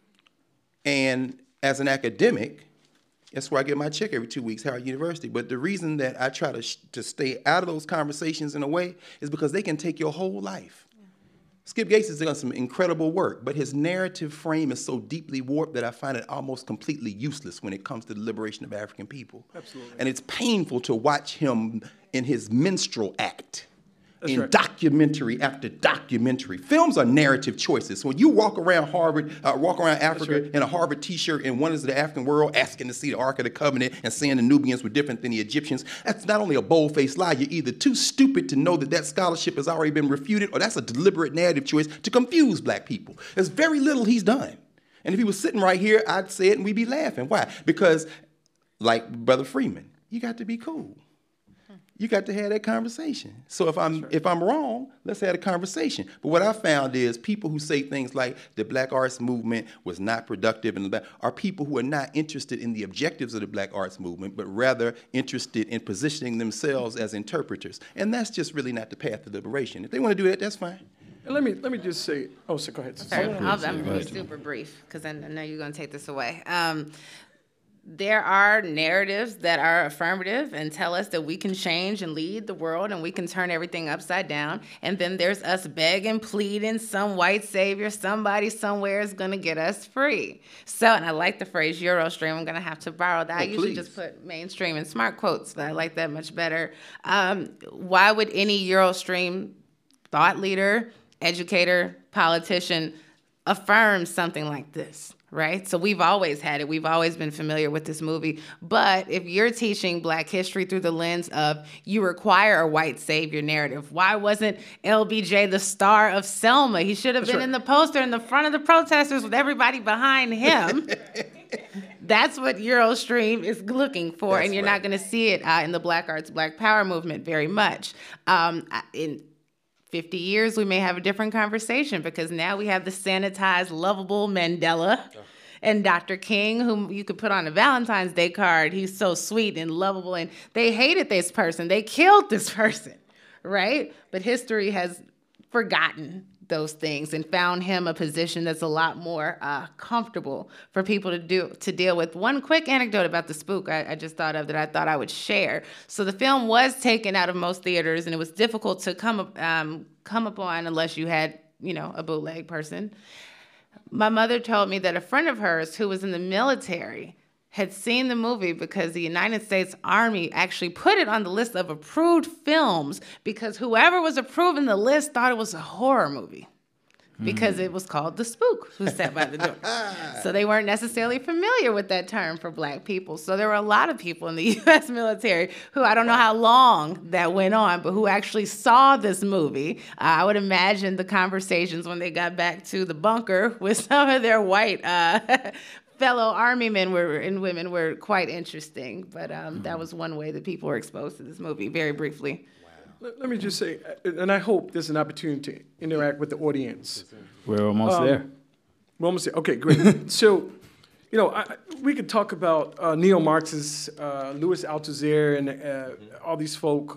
And as an academic, that's where I get my check every 2 weeks, Howard University. But the reason that I try to stay out of those conversations in a way is because they can take your whole life. Yeah. Skip Gates has done some incredible work, but his narrative frame is so deeply warped that I find it almost completely useless when it comes to the liberation of African people. Absolutely. And it's painful to watch him in his minstrel act. That's in right. Documentary after documentary. Films are narrative choices. So when you walk around Africa right. in a Harvard T-shirt and wonders of the African world, asking to see the Ark of the Covenant and saying the Nubians were different than the Egyptians, that's not only a bold-faced lie. You're either too stupid to know that scholarship has already been refuted, or that's a deliberate narrative choice to confuse Black people. There's very little he's done. And if he was sitting right here, I'd say it and we'd be laughing. Why? Because, like Brother Freeman, you got to be cool. You got to have that conversation. So if I'm wrong, let's have a conversation. But what I found is people who say things like the Black arts movement was not productive are people who are not interested in the objectives of the Black arts movement, but rather interested in positioning themselves as interpreters. And that's just really not the path of liberation. If they want to do that, that's fine. And let me just say, so go ahead. Sorry, I'm going to be super brief because I know you're going to take this away. There are narratives that are affirmative and tell us that we can change and lead the world and we can turn everything upside down. And then there's us begging, pleading, some white savior, somebody somewhere is going to get us free. So, and I like the phrase Eurostream. I'm going to have to borrow that. I usually just put mainstream and smart quotes, but I like that much better. Why would any Eurostream thought leader, educator, politician affirm something like this? Right? So we've always had it. We've always been familiar with this movie. But if you're teaching Black history through the lens of you require a white savior narrative, why wasn't LBJ the star of Selma? He should have been in the poster in the front of the protesters with everybody behind him. That's what Eurostream is looking for. That's and you're not going to see it in the Black Arts, Black Power movement very much. In 50 years, we may have a different conversation because now we have the sanitized, lovable Mandela and Dr. King, whom you could put on a Valentine's Day card. He's so sweet and lovable, and they hated this person. They killed this person, right? But history has forgotten those things and found him a position that's a lot more comfortable for people to deal with. One quick anecdote about the spook I just thought of that I thought I would share. So the film was taken out of most theaters, and it was difficult to come upon unless you had, a bootleg person. My mother told me that a friend of hers who was in the military had seen the movie because the United States Army actually put it on the list of approved films because whoever was approving the list thought it was a horror movie because it was called The Spook Who Sat by the Door. So they weren't necessarily familiar with that term for Black people. So there were a lot of people in the U.S. military who, I don't know how long that went on, but who actually saw this movie. I would imagine the conversations when they got back to the bunker with some of their white fellow Army men and women were quite interesting. But that was one way that people were exposed to this movie, very briefly. Let me just say, and I hope there's an opportunity to interact with the audience. We're almost there. We're almost there. Okay, great. So, we could talk about neo-Marxists, Louis Althusser, and all these folk.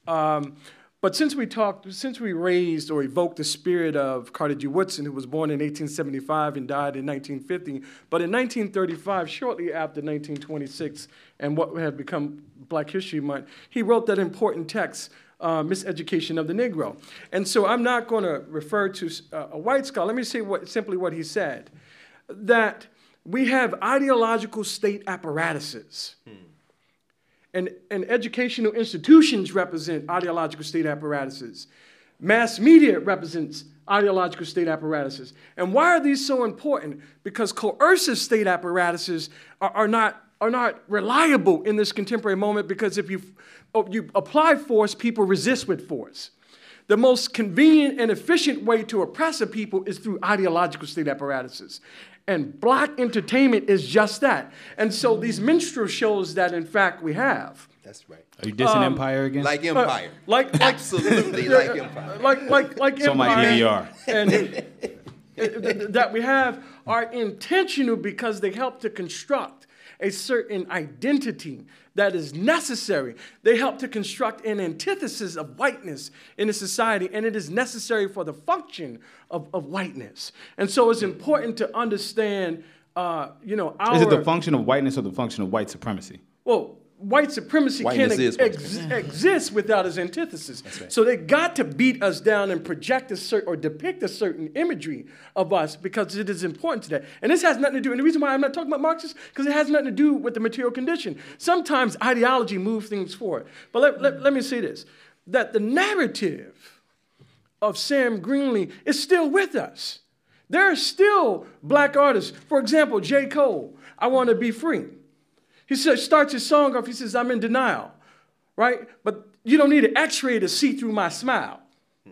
But since we raised or evoked the spirit of Carter G. Woodson, who was born in 1875 and died in 1950, but in 1935, shortly after 1926, and what had become Black History Month, he wrote that important text, Miseducation of the Negro. And so I'm not going to refer to a white scholar. Let me say simply what he said, that we have ideological state apparatuses. And educational institutions represent ideological state apparatuses. Mass media represents ideological state apparatuses. And why are these so important? Because coercive state apparatuses are not reliable in this contemporary moment, because if you apply force, people resist with force. The most convenient and efficient way to oppress a people is through ideological state apparatuses. And Black entertainment is just that. And so these minstrel shows that, in fact, we have. That's right. Are you dissing Empire again? Like Empire. Absolutely like Empire. Like It's on my Empire. DVR. And that we have are intentional because they help to construct a certain identity that is necessary. They help to construct an antithesis of whiteness in a society, and it is necessary for the function of whiteness. And so it's important to understand, our... Is it the function of whiteness or the function of white supremacy? Well, white supremacy can't exist without its antithesis. Right. So they got to beat us down and project or depict a certain imagery of us because it is important to that. And this has nothing to do, and the reason why I'm not talking about Marxists, because it has nothing to do with the material condition. Sometimes ideology moves things forward. But let me say this, that the narrative of Sam Greenlee is still with us. There are still Black artists. For example, J. Cole, I Want to Be Free. He starts his song off, he says, I'm in denial, right? But you don't need an x-ray to see through my smile,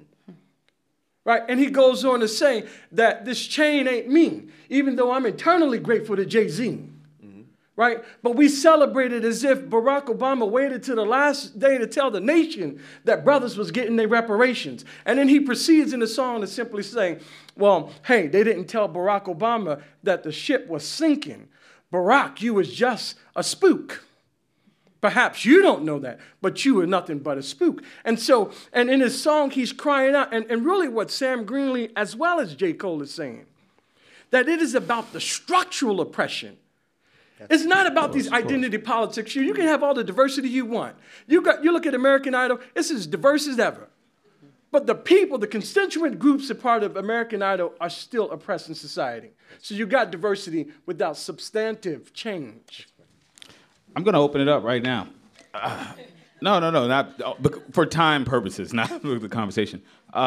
right? And he goes on to say that this chain ain't me, even though I'm eternally grateful to Jay-Z, right? But we celebrate it as if Barack Obama waited to the last day to tell the nation that brothers was getting their reparations. And then he proceeds in the song to simply say, well, hey, they didn't tell Barack Obama that the ship was sinking. Barack, you was just a spook. Perhaps you don't know that, but you were nothing but a spook. And so, and in his song, he's crying out, and really what Sam Greenlee, as well as J. Cole, is saying, that it is about the structural oppression. It's not about these identity politics. You can have all the diversity you want. You look at American Idol, it's as diverse as ever. But the people, the constituent groups a part of American Idol are still oppressed in society. So you got diversity without substantive change. I'm going to open it up right now. No, not for time purposes, not for the conversation.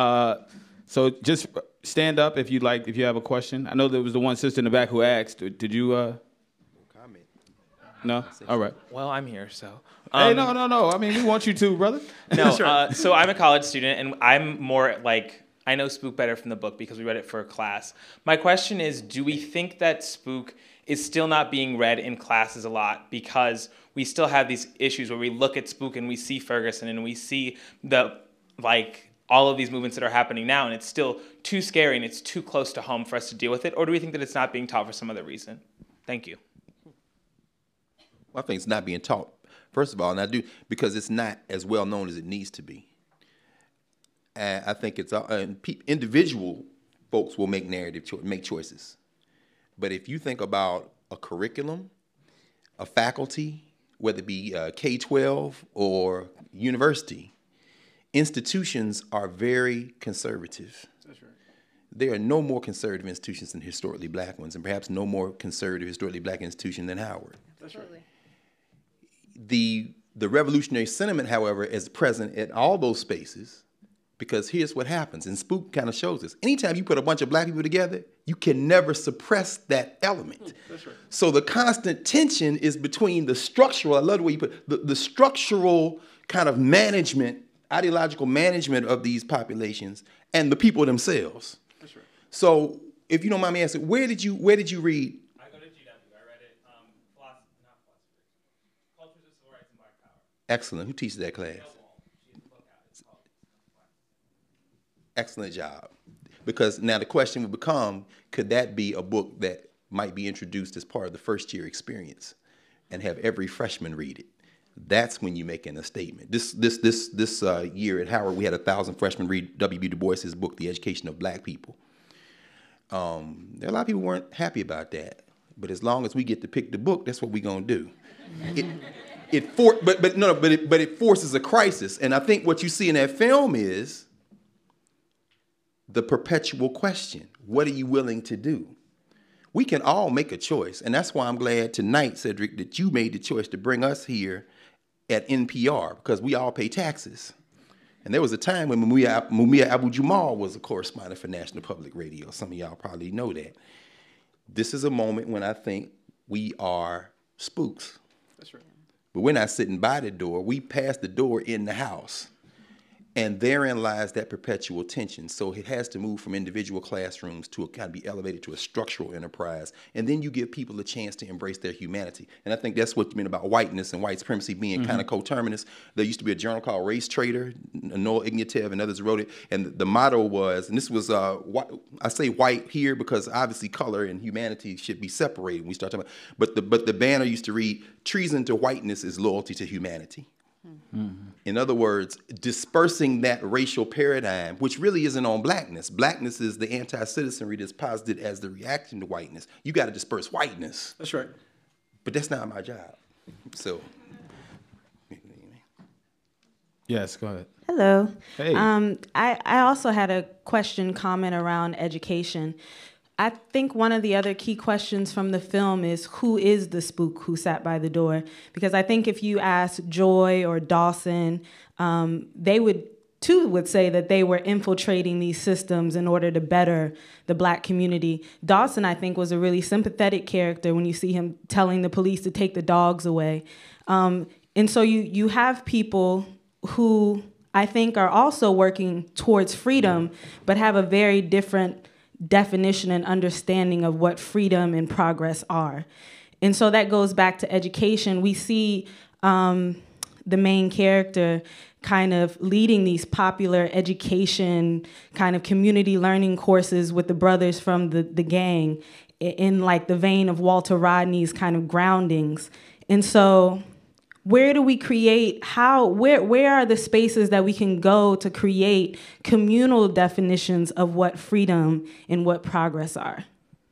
So just stand up if you like, if you have a question. I know there was the one sister in the back who asked. Did you? No comment. No? All right. Well, I'm here, so. Hey, no. I mean, we want you to, brother. No, so I'm a college student, and I'm more like, I know Spook better from the book because we read it for a class. My question is, do we think that Spook is still not being read in classes a lot because we still have these issues where we look at Spook and we see Ferguson and we see all of these movements that are happening now, and it's still too scary and it's too close to home for us to deal with it? Or do we think that it's not being taught for some other reason? Thank you. Well, I think it's not being taught. First of all, and I do, because it's not as well known as it needs to be. And I think it's individual folks will make make choices. But if you think about a curriculum, a faculty, whether it be K-12 or university, institutions are very conservative. That's right. There are no more conservative institutions than historically black ones, and perhaps no more conservative historically black institution than Howard. That's right. The revolutionary sentiment, however, is present in all those spaces, because here's what happens, and Spook kind of shows us. Anytime you put a bunch of black people together, you can never suppress that element. That's right. So the constant tension is between the structural, I love the way you put it, the structural kind of management, ideological management of these populations and the people themselves. That's right. So if you don't mind me asking, where did you read? I go to GW. I read it. Cultures of Civil Rights and Black Power. Excellent. Who teaches that class? Excellent job. Because now the question would become, could that be a book that might be introduced as part of the first year experience and have every freshman read it? That's when you're making a statement. This year at Howard, we had 1,000 freshmen read W.B. Du Bois's book, The Education of Black People. There are a lot of people who weren't happy about that. But as long as we get to pick the book, that's what we're going to do. It forces a crisis. And I think what you see in that film is the perpetual question. What are you willing to do? We can all make a choice. And that's why I'm glad tonight, Cedric, that you made the choice to bring us here at NPR, because we all pay taxes. And there was a time when Mumia Abu-Jamal was a correspondent for National Public Radio. Some of y'all probably know that. This is a moment when I think we are spooks. That's right. But we're not sitting by the door. We pass the door in the house. And therein lies that perpetual tension. So it has to move from individual classrooms to kind of be elevated to a structural enterprise. And then you give people a chance to embrace their humanity. And I think that's what you mean about whiteness and white supremacy being kind of coterminous. There used to be a journal called Race Trader. Noel Ignatieff and others wrote it. And the motto was, and this was, I say white here because obviously color and humanity should be separated when we start talking about, but the banner used to read, treason to whiteness is loyalty to humanity. Mm-hmm. In other words, dispersing that racial paradigm, which really isn't on blackness. Blackness is the anti-citizenry that's posited as the reaction to whiteness. You got to disperse whiteness. That's right. But that's not my job. So. Yes, go ahead. Hello. Hey. I also had a comment around education. I think one of the other key questions from the film is, who is the spook who sat by the door? Because I think if you ask Joy or Dawson, they would say that they were infiltrating these systems in order to better the black community. Dawson, I think, was a really sympathetic character when you see him telling the police to take the dogs away. And so you have people who I think are also working towards freedom, but have a very different definition and understanding of what freedom and progress are. And so that goes back to education. We see the main character kind of leading these popular education kind of community learning courses with the brothers from the gang in like the vein of Walter Rodney's kind of groundings. And so where do we create, where are the spaces that we can go to create communal definitions of what freedom and what progress are?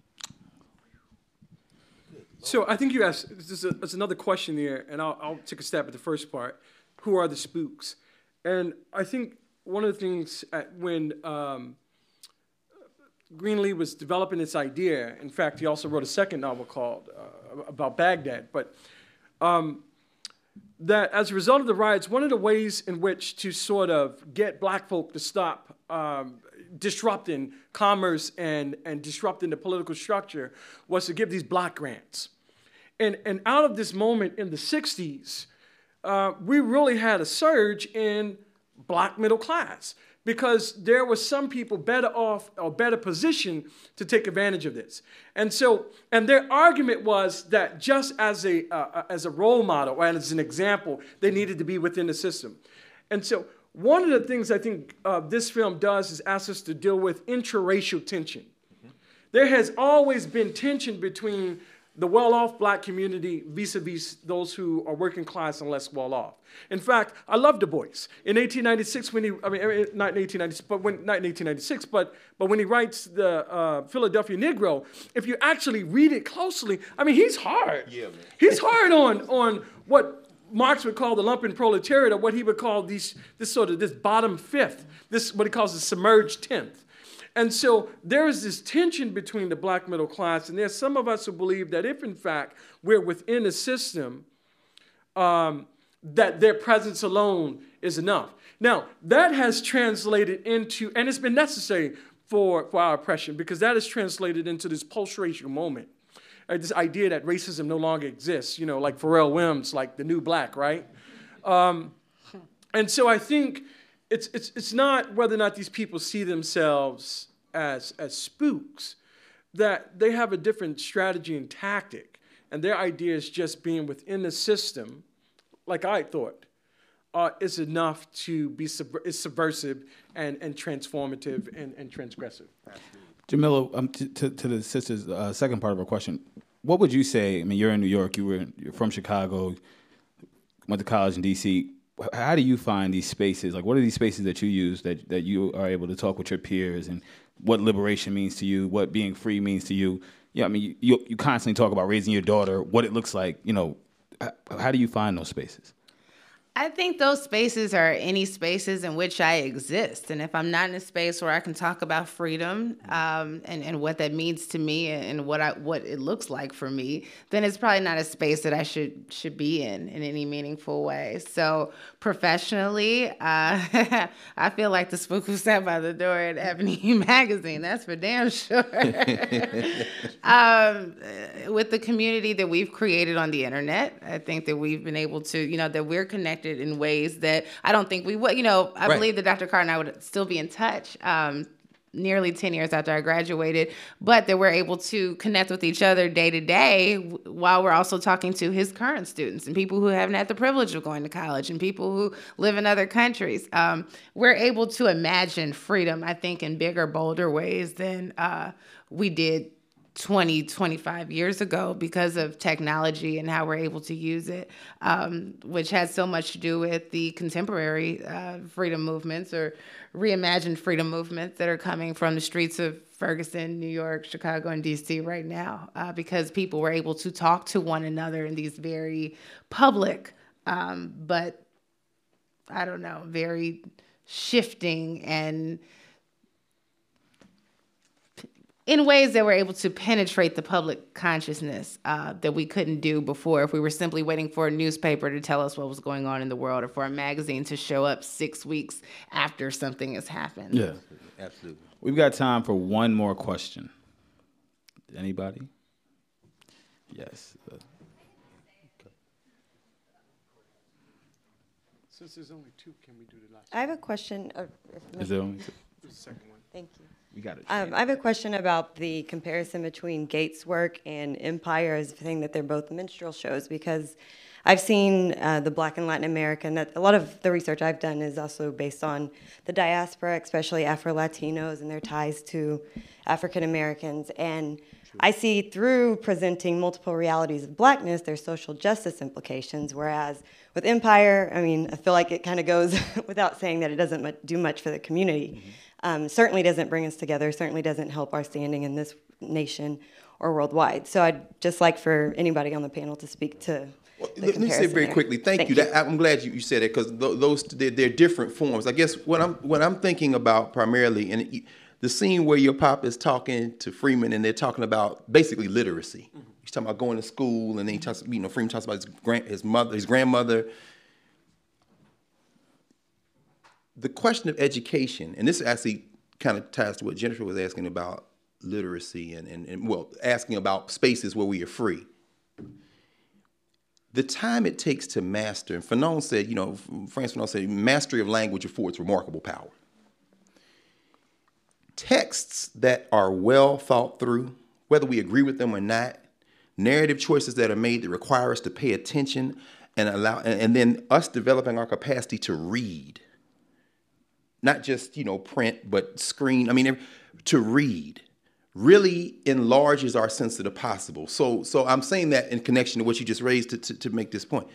So I think you asked, there's another question there, and I'll take a stab at the first part. Who are the spooks? And I think one of the things when Greenlee was developing this idea, in fact, he also wrote a second novel called about Baghdad, but that as a result of the riots, one of the ways in which to sort of get black folk to stop disrupting commerce and disrupting the political structure was to give these block grants. And out of this moment in the 60s, we really had a surge in black middle class because there were some people better off or better positioned to take advantage of this. And their argument was that just as a role model or as an example, they needed to be within the system. And so one of the things I think this film does is ask us to deal with intraracial tension. Mm-hmm. There has always been tension between the well-off black community vis-a-vis those who are working class and less well-off. In fact, I love Du Bois. In 1896, not in 1896, but when he writes the Philadelphia Negro, if you actually read it closely, I mean, he's hard. Yeah, man. He's hard on what Marx would call the lumpen proletariat, or what he would call this bottom fifth, this what he calls the submerged tenth. And so there is this tension between the black middle class, and there's some of us who believe that if, in fact, we're within a system, that their presence alone is enough. Now, that has translated into, and it's been necessary for our oppression, because that has translated into this post-racial moment. This idea that racism no longer exists, like Pharrell Williams, like the new black, right? And so I think it's not whether or not these people see themselves as spooks, that they have a different strategy and tactic, and their idea is just being within the system, like I thought, is enough to be subversive and transformative and transgressive. Jamila, to the sister's second part of her question, what would you say? I mean, you're in New York, you're from Chicago, went to college in D.C. How do you find these spaces? Like, what are these spaces that you use that you are able to talk with your peers, and what liberation means to you, what being free means to you? Yeah, I mean, you constantly talk about raising your daughter, what it looks like. How do you find those spaces? I think those spaces are any spaces in which I exist. And if I'm not in a space where I can talk about freedom and what that means to me and what it looks like for me, then it's probably not a space that I should be in any meaningful way. So professionally, I feel like the spook who sat by the door at Ebony Magazine. That's for damn sure. With the community that we've created on the internet, I think that we've been able to, that we're connected in ways that I don't think we would. I believe that Dr. Carr and I would still be in touch nearly 10 years after I graduated, but that we're able to connect with each other day to day while we're also talking to his current students and people who haven't had the privilege of going to college and people who live in other countries. We're able to imagine freedom, I think, in bigger, bolder ways than we did 20, 25 years ago because of technology and how we're able to use it, which has so much to do with the contemporary freedom movements or reimagined freedom movements that are coming from the streets of Ferguson, New York, Chicago, and D.C. right now, because people were able to talk to one another in these very public, but I don't know, very shifting and in ways that were able to penetrate the public consciousness that we couldn't do before if we were simply waiting for a newspaper to tell us what was going on in the world or for a magazine to show up 6 weeks after something has happened. Yeah, Absolutely. We've got time for one more question. Anybody? Yes. Since there's only two, can we do the last I have a question. Is there only two? The second one. Thank you. We got it. I have a question about the comparison between Gates' work and Empire as saying that they're both minstrel shows, because I've seen the Black and Latin American, that a lot of the research I've done is also based on the diaspora, especially Afro-Latinos and their ties to African Americans. And I see through presenting multiple realities of Blackness, there's social justice implications, whereas with Empire, I mean, I feel like it kind of goes without saying that it doesn't do much for the community. Certainly doesn't bring us together, certainly doesn't help our standing in this nation or worldwide. So I'd just like for anybody on the panel to speak to let me say very quickly, thank you. I'm glad you said it, because they're different forms. I guess what I'm thinking about primarily, and the scene where your pop is talking to Freeman and they're talking about basically literacy. Mm-hmm. He's talking about going to school, and then he talks, Freeman talks about his grandmother. The question of education, and this actually kind of ties to what Jennifer was asking about literacy and asking about spaces where we are free. The time it takes to master, and Fanon said, Frantz Fanon said, mastery of language affords remarkable power. Texts that are well thought through, whether we agree with them or not, narrative choices that are made that require us to pay attention and then us developing our capacity to read, not just, print, but screen, to read really enlarges our sense of the possible. So I'm saying that in connection to what you just raised to make this point.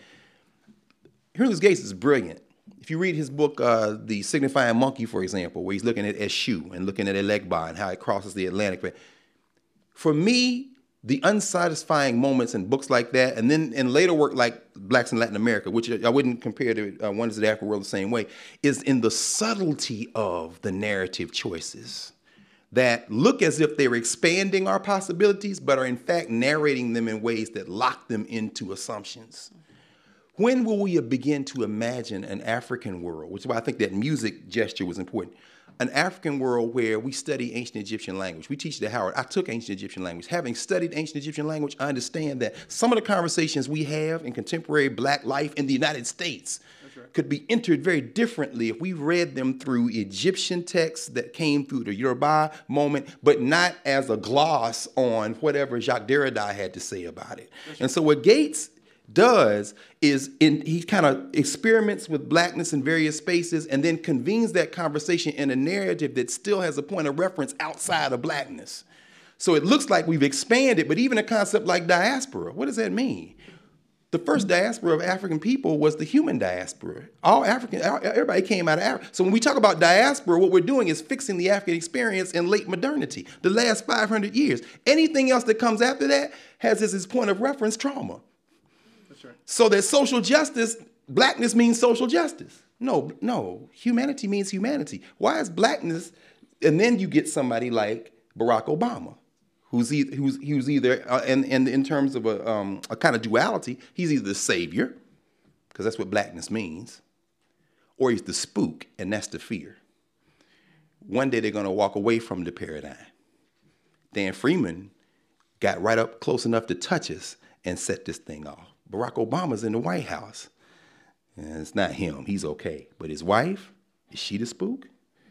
Henry Louis Gates is brilliant. If you read his book, The Signifying Monkey, for example, where he's looking at Eshu and looking at Elegba and how it crosses the Atlantic. For me, the unsatisfying moments in books like that, and then in later work like Blacks in Latin America, which I wouldn't compare to Wonders of the African World the same way, is in the subtlety of the narrative choices that look as if they're expanding our possibilities, but are in fact narrating them in ways that lock them into assumptions. When will we begin to imagine an African world, which is why I think that music gesture was important, an African world where we study ancient Egyptian language. We teach it at Howard. I took ancient Egyptian language. Having studied ancient Egyptian language, I understand that some of the conversations we have in contemporary Black life in the United States could be entered very differently if we read them through Egyptian texts that came through the Yoruba moment, but not as a gloss on whatever Jacques Derrida had to say about it. And so what Gates does is he kind of experiments with Blackness in various spaces and then convenes that conversation in a narrative that still has a point of reference outside of Blackness. So it looks like we've expanded, but even a concept like diaspora, what does that mean? The first diaspora of African people was the human diaspora. Everybody came out of Africa. So when we talk about diaspora, what we're doing is fixing the African experience in late modernity, the last 500 years. Anything else that comes after that has as its point of reference trauma. That's right. So that social justice, Blackness means social justice. No, humanity means humanity. Why is Blackness? And then you get somebody like Barack Obama, who's either in terms of a kind of duality, he's either the savior, because that's what Blackness means, or he's the spook, and that's the fear. One day they're going to walk away from the paradigm. Dan Freeman got right up close enough to touch us and set this thing off. Barack Obama's in the White House. And it's not him. He's okay. But his wife, is she the spook?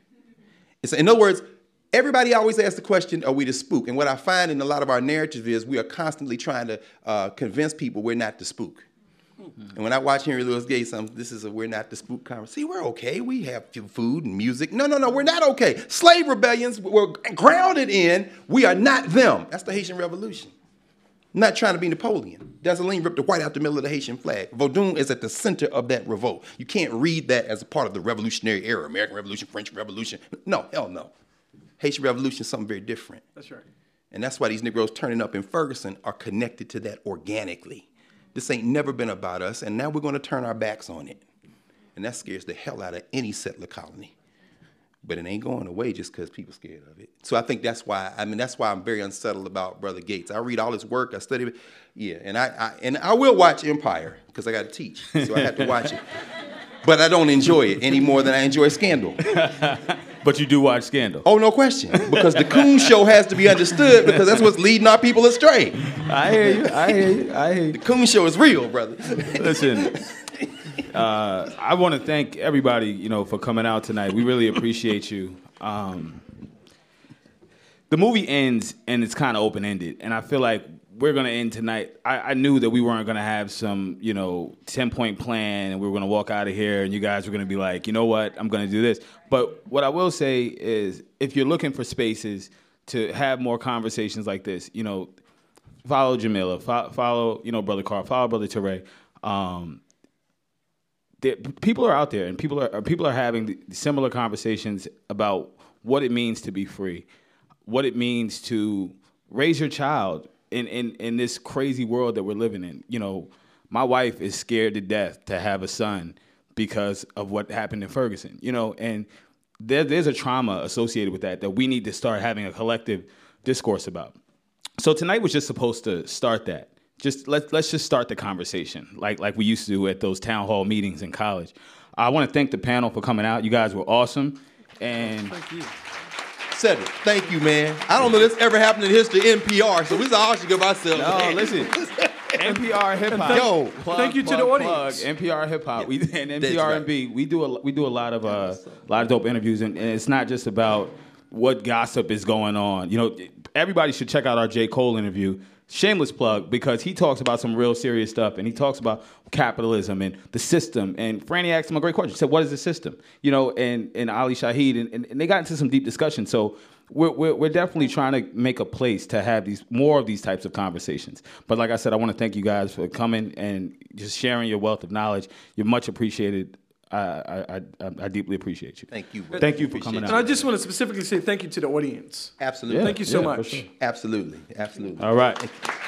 In other words, everybody always asks the question, are we the spook? And what I find in a lot of our narratives is we are constantly trying to convince people we're not the spook. Mm-hmm. And when I watch Henry Louis Gates, this is a we're not the spook conversation. See, we're okay. We have food and music. No, we're not okay. Slave rebellions were grounded in we are not them. That's the Haitian Revolution. I'm not trying to be Napoleon. Dessalines ripped the white out the middle of the Haitian flag. Vodun is at the center of that revolt. You can't read that as a part of the revolutionary era, American Revolution, French Revolution. No, hell no. Haitian Revolution is something very different. That's right. And that's why these Negroes turning up in Ferguson are connected to that organically. This ain't never been about us, and now we're going to turn our backs on it. And that scares the hell out of any settler colony. But it ain't going away just because people are scared of it. So I think that's why I'm very unsettled about Brother Gates. I read all his work, I study it. Yeah, and I will watch Empire because I got to teach, so I have to watch it. But I don't enjoy it any more than I enjoy Scandal. But you do watch Scandal. Oh, no question. Because the Coon Show has to be understood because that's what's leading our people astray. I hear you. The Coon Show is real, brother. Listen, I want to thank everybody, for coming out tonight. We really appreciate you. The movie ends, and it's kind of open-ended. And I feel like we're going to end tonight. I knew that we weren't going to have some, 10-point plan, and we were going to walk out of here, and you guys were going to be like, you know what, I'm going to do this. But what I will say is, if you're looking for spaces to have more conversations like this, follow Jamila, follow, Brother Carl, follow Brother Teray. People are out there, and people are having similar conversations about what it means to be free, what it means to raise your child in this crazy world that we're living in. My wife is scared to death to have a son because of what happened in Ferguson. And there's a trauma associated with that we need to start having a collective discourse about. So tonight was just supposed to start that. Let's just start the conversation like we used to do at those town hall meetings in college. I want to thank the panel for coming out. You guys were awesome. And thank you. Cedric, thank you, man. I don't know this ever happened in history of NPR, so we all should give ourselves. No, listen. NPR Hip Hop. Yo, thank you to the audience. NPR Hip Hop. And NPR MB. We do a lot of dope interviews, and it's not just about what gossip is going on. Everybody should check out our J. Cole interview. Shameless plug, because he talks about some real serious stuff, and he talks about capitalism and the system. And Franny asked him a great question. He said, what is the system? And Ali Shaheed, and they got into some deep discussion. So we're definitely trying to make a place to have more of these types of conversations. But like I said, I want to thank you guys for coming and just sharing your wealth of knowledge. You're much appreciated. I deeply appreciate you. Thank you. Thank you for coming out. And I just want to specifically say thank you to the audience. Absolutely. Thank you so much. For sure. Absolutely. Absolutely. All right.